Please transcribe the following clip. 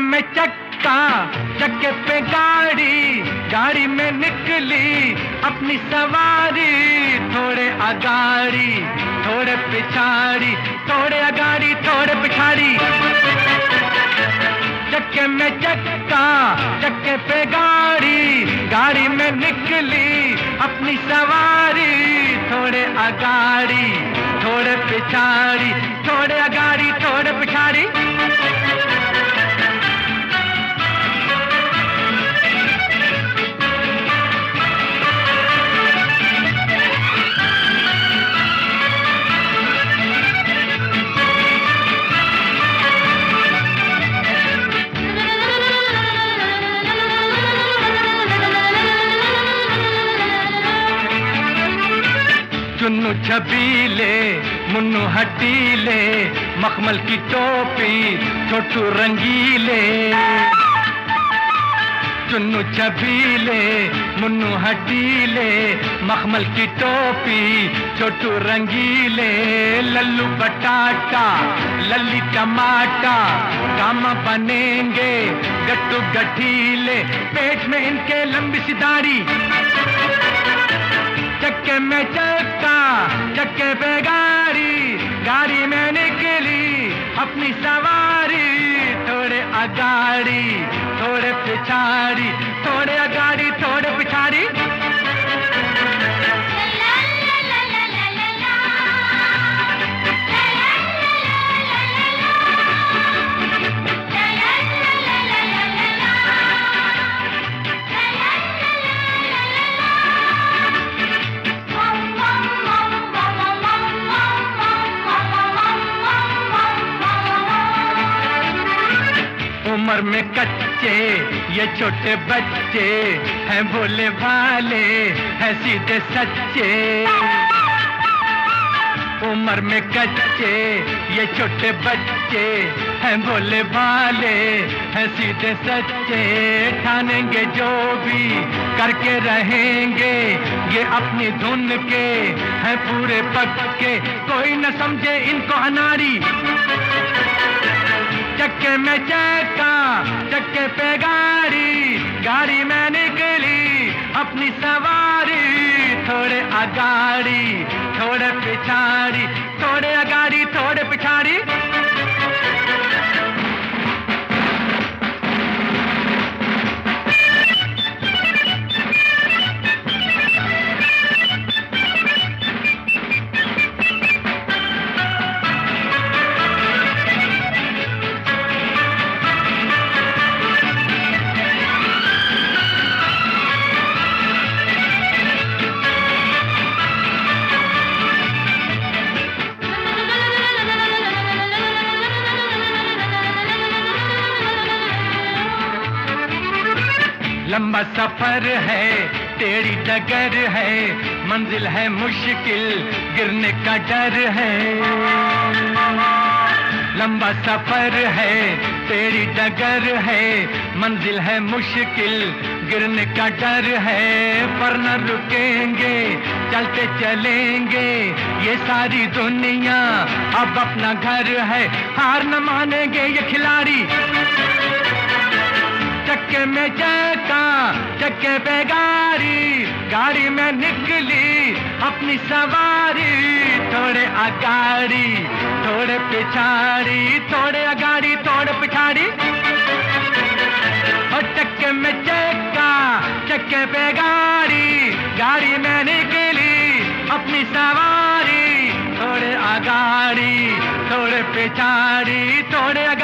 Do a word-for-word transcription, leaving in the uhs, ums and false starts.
में चक्का, चक्के पे गाड़ी, गाड़ी में निकली अपनी सवारी। थोड़े आगाड़ी थोड़े पिछाड़ी, थोड़े आगाड़ी थोड़े पिछाड़ी। चक्के में चक्का, चक्के पे गाड़ी, गाड़ी में निकली अपनी सवारी। थोड़े आगाड़ी थोड़े पिछाड़ी, थोड़े आगाड़ी थोड़े पिछाड़ी। चुन्नू छबीले, मुन्नू हटीले, मखमल की टोपी, छोटू रंगीले। चुन्नू छबीले, मुन्नू हटीले, मखमल की टोपी, छोटू रंगीले। लल्लू बटाटा, लल्ली टमाटा, काम बनेंगे गट्टू गठीले। पेट में इनके लंबी सी दाढ़ी। चक्के में चक्का, चक्के पे गाड़ी, गाड़ी में निकली अपनी सवारी। थोड़े आगाड़ी थोड़े पिछाड़ी, थोड़े आगाड़ी थोड़े पिछाड़ी। उम्र में कच्चे ये छोटे बच्चे हैं, भोले भाले हैं सीधे सच्चे। उम्र में कच्चे ये छोटे बच्चे हैं, भोले भाले हैं सीधे सच्चे। ठानेंगे जो भी करके रहेंगे, ये अपनी धुन के हैं पूरे पक्के। कोई न समझे इनको अनाड़ी। चक्के में चक्का, चक्के पे गाड़ी, गाड़ी में निकली अपनी सवारी। थोड़े आगाड़ी थोड़े पिछाड़ी, थोड़े आगाड़ी थोड़े पिछाड़ी। लंबा सफर है, टेढ़ी डगर है, मंजिल है मुश्किल, गिरने का डर है। लंबा सफर है, टेढ़ी डगर है, मंजिल है मुश्किल, गिरने का डर है। पर न रुकेंगे चलते चलेंगे, ये सारी दुनिया अब अपना घर है। हार न मानेंगे ये खिलाड़ी। चक्के में चक्का, चक्के पे गाड़ी, गाड़ी में निकली अपनी सवारी। थोड़े आगाड़ी थोड़े पिछाड़ी, थोड़े आगाड़ी थोड़े पिछाड़ी। और चक्के में चक्का, चक्के पे गाड़ी, गाड़ी में निकली अपनी सवारी। थोड़े आगाड़ी थोड़े पिछाड़ी, थोड़े